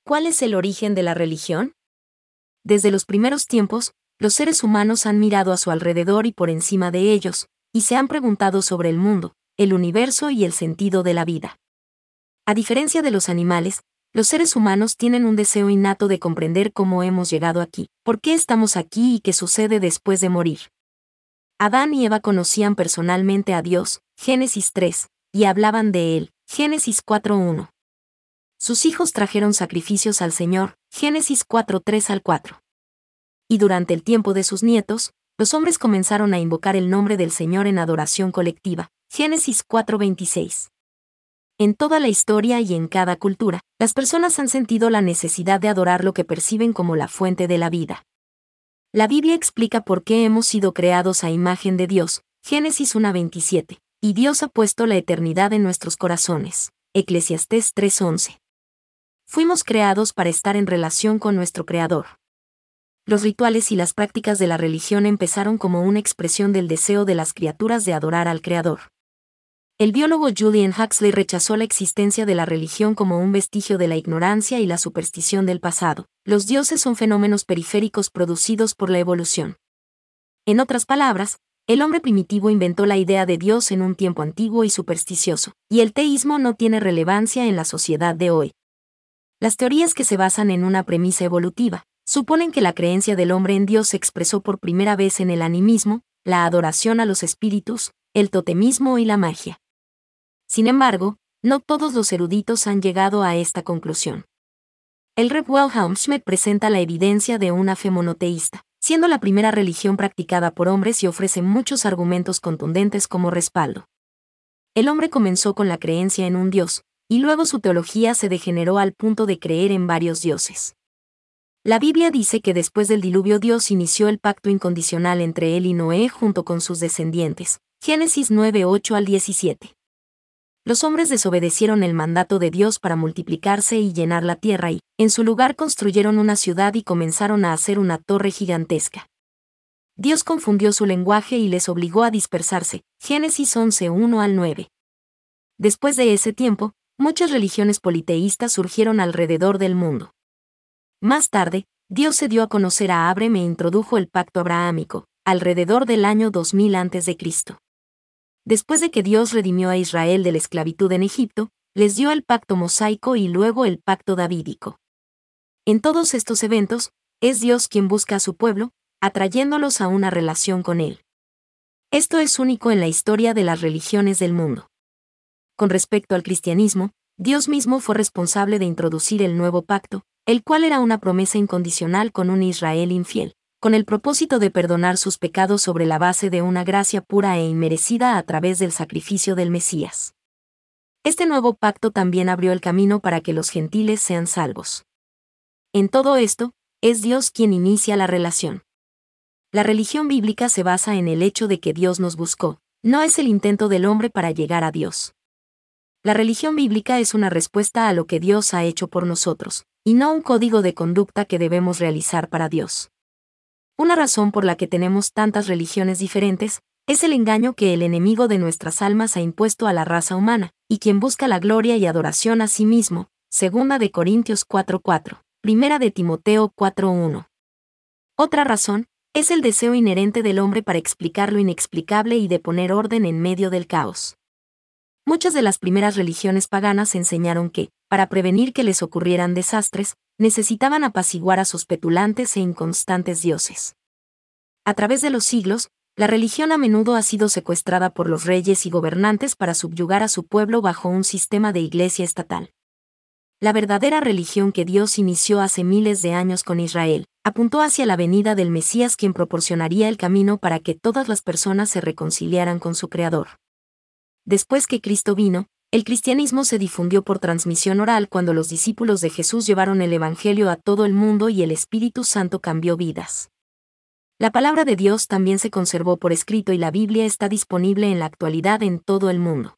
¿Cuál es el origen de la religión? Desde los primeros tiempos, los seres humanos han mirado a su alrededor y por encima de ellos, y se han preguntado sobre el mundo, el universo y el sentido de la vida. A diferencia de los animales, los seres humanos tienen un deseo innato de comprender cómo hemos llegado aquí, por qué estamos aquí y qué sucede después de morir. Adán y Eva conocían personalmente a Dios, Génesis 3, y hablaban de él, Génesis 4:1. Sus hijos trajeron sacrificios al Señor, Génesis 4:3 al 4. Y durante el tiempo de sus nietos, los hombres comenzaron a invocar el nombre del Señor en adoración colectiva, Génesis 4:26. En toda la historia y en cada cultura, las personas han sentido la necesidad de adorar lo que perciben como la fuente de la vida. La Biblia explica por qué hemos sido creados a imagen de Dios, Génesis 1:27, y Dios ha puesto la eternidad en nuestros corazones, Eclesiastés 3:11. Fuimos creados para estar en relación con nuestro Creador. Los rituales y las prácticas de la religión empezaron como una expresión del deseo de las criaturas de adorar al Creador. El biólogo Julian Huxley rechazó la existencia de la religión como un vestigio de la ignorancia y la superstición del pasado. Los dioses son fenómenos periféricos producidos por la evolución. En otras palabras, el hombre primitivo inventó la idea de Dios en un tiempo antiguo y supersticioso, y el teísmo no tiene relevancia en la sociedad de hoy. Las teorías que se basan en una premisa evolutiva suponen que la creencia del hombre en Dios se expresó por primera vez en el animismo, la adoración a los espíritus, el totemismo y la magia. Sin embargo, no todos los eruditos han llegado a esta conclusión. El Reb Wilhelm Schmidt presenta la evidencia de una fe monoteísta, siendo la primera religión practicada por hombres y ofrece muchos argumentos contundentes como respaldo. El hombre comenzó con la creencia en un Dios, y luego su teología se degeneró al punto de creer en varios dioses. La Biblia dice que después del diluvio Dios inició el pacto incondicional entre él y Noé junto con sus descendientes, Génesis 9:8 al 17. Los hombres desobedecieron el mandato de Dios para multiplicarse y llenar la tierra y, en su lugar, construyeron una ciudad y comenzaron a hacer una torre gigantesca. Dios confundió su lenguaje y les obligó a dispersarse, Génesis 11:1 al 9. Después de ese tiempo, muchas religiones politeístas surgieron alrededor del mundo. Más tarde, Dios se dio a conocer a Abraham e introdujo el pacto abrahámico, alrededor del año 2000 a.C. Después de que Dios redimió a Israel de la esclavitud en Egipto, les dio el pacto mosaico y luego el pacto davídico. En todos estos eventos, es Dios quien busca a su pueblo, atrayéndolos a una relación con Él. Esto es único en la historia de las religiones del mundo. Con respecto al cristianismo, Dios mismo fue responsable de introducir el nuevo pacto, el cual era una promesa incondicional con un Israel infiel, con el propósito de perdonar sus pecados sobre la base de una gracia pura e inmerecida a través del sacrificio del Mesías. Este nuevo pacto también abrió el camino para que los gentiles sean salvos. En todo esto, es Dios quien inicia la relación. La religión bíblica se basa en el hecho de que Dios nos buscó, no es el intento del hombre para llegar a Dios. La religión bíblica es una respuesta a lo que Dios ha hecho por nosotros, y no un código de conducta que debemos realizar para Dios. Una razón por la que tenemos tantas religiones diferentes es el engaño que el enemigo de nuestras almas ha impuesto a la raza humana, y quien busca la gloria y adoración a sí mismo, 2 de Corintios 4:4, 1 de Timoteo 4:1. Otra razón es el deseo inherente del hombre para explicar lo inexplicable y de poner orden en medio del caos. Muchas de las primeras religiones paganas enseñaron que, para prevenir que les ocurrieran desastres, necesitaban apaciguar a sus petulantes e inconstantes dioses. A través de los siglos, la religión a menudo ha sido secuestrada por los reyes y gobernantes para subyugar a su pueblo bajo un sistema de iglesia estatal. La verdadera religión que Dios inició hace miles de años con Israel, apuntó hacia la venida del Mesías quien proporcionaría el camino para que todas las personas se reconciliaran con su Creador. Después que Cristo vino, el cristianismo se difundió por transmisión oral cuando los discípulos de Jesús llevaron el Evangelio a todo el mundo y el Espíritu Santo cambió vidas. La palabra de Dios también se conservó por escrito y la Biblia está disponible en la actualidad en todo el mundo.